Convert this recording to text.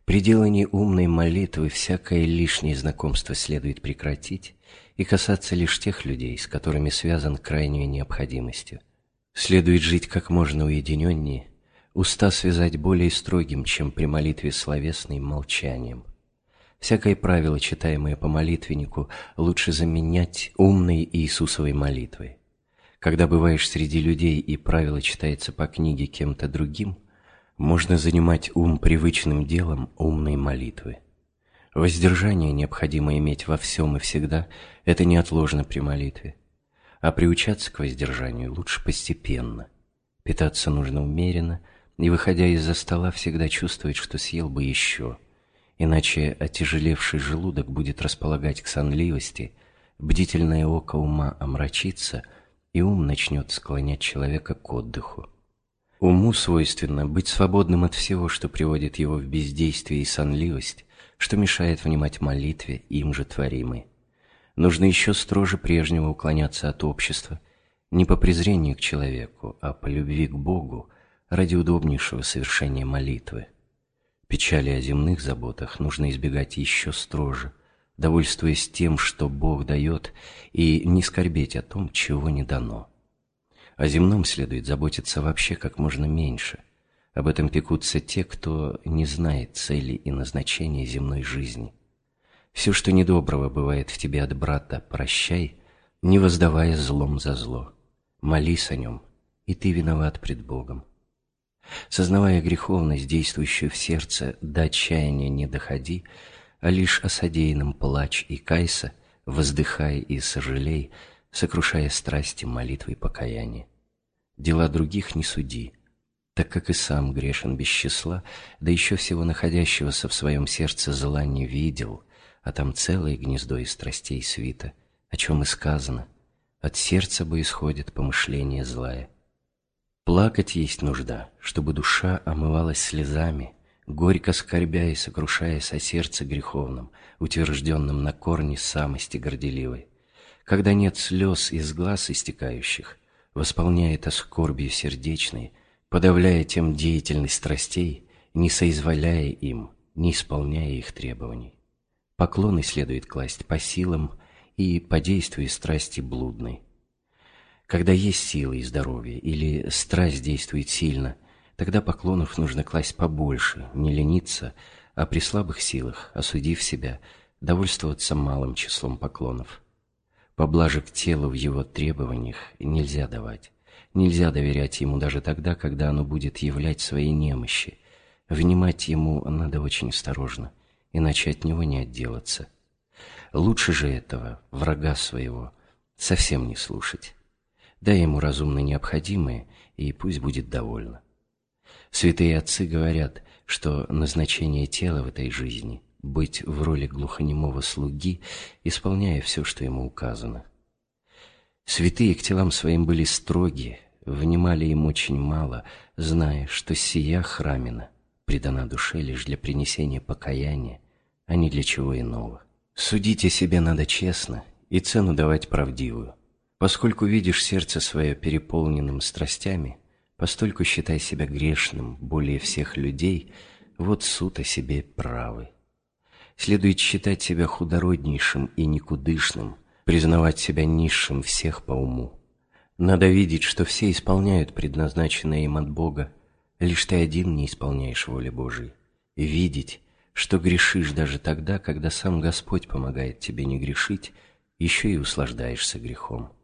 При делании умной молитвы всякое лишнее знакомство следует прекратить и касаться лишь тех людей, с которыми связан крайней необходимостью. Следует жить как можно уединеннее, уста связать более строгим, чем при молитве словесной, молчанием. Всякое правило, читаемое по молитвеннику, лучше заменять умной Иисусовой молитвой. Когда бываешь среди людей и правило читается по книге кем-то другим, можно занимать ум привычным делом умной молитвы. Воздержание необходимо иметь во всем и всегда, это неотложно при молитве. А приучаться к воздержанию лучше постепенно. Питаться нужно умеренно, и, выходя из-за стола, всегда чувствовать, что съел бы еще. Иначе отяжелевший желудок будет располагать к сонливости, бдительное око ума омрачится, и ум начнет склонять человека к отдыху. Уму свойственно быть свободным от всего, что приводит его в бездействие и сонливость, что мешает внимать молитве, им же творимой. Нужно еще строже прежнего уклоняться от общества, не по презрению к человеку, а по любви к Богу, ради удобнейшего совершения молитвы. Печали о земных заботах нужно избегать еще строже, довольствуясь тем, что Бог дает, и не скорбеть о том, чего не дано. О земном следует заботиться вообще как можно меньше. Об этом пекутся те, кто не знает цели и назначения земной жизни. Все, что недоброго бывает в тебе от брата, прощай, не воздавая злом за зло. Молись о нем, и ты виноват пред Богом. Сознавая греховность, действующую в сердце, до отчаяния не доходи, а лишь о содеянном плачь и кайся, воздыхай и сожалей, сокрушая страсти молитвой покаяния. Дела других не суди, так как и сам грешен без числа, да еще всего находящегося в своем сердце зла не видел, а там целое гнездо из страстей свито, о чем и сказано: от сердца бы исходит помышление злая. Плакать есть нужда, чтобы душа омывалась слезами, горько скорбя и сокрушаясь о сердце греховном, утвержденном на корне самости горделивой. Когда нет слез из глаз истекающих, восполняет скорбью сердечной, подавляя тем деятельность страстей, не соизволяя им, не исполняя их требований. Поклоны следует класть по силам и по действию страсти блудной. Когда есть силы и здоровье, или страсть действует сильно, тогда поклонов нужно класть побольше, не лениться, а при слабых силах, осудив себя, довольствоваться малым числом поклонов. Поблажек телу в его требованиях нельзя давать. Нельзя доверять ему даже тогда, когда оно будет являть свои немощи. Внимать ему надо очень осторожно, иначе от него не отделаться. Лучше же этого, врага своего, совсем не слушать. Дай ему разумно необходимое, и пусть будет довольно. Святые отцы говорят, что назначение тела в этой жизни — быть в роли глухонемого слуги, исполняя все, что ему указано. Святые к телам своим были строги, внимали им очень мало, зная, что сия храмина предана душе лишь для принесения покаяния, а не для чего иного. Судить о себе надо честно и цену давать правдивую. Поскольку видишь сердце свое переполненным страстями, постольку считай себя грешным более всех людей, вот суд о себе правый. Следует считать себя худороднейшим и никудышным, признавать себя низшим всех по уму. Надо видеть, что все исполняют предназначенное им от Бога, лишь ты один не исполняешь воли Божией. И видеть, что грешишь даже тогда, когда сам Господь помогает тебе не грешить, еще и услаждаешься грехом.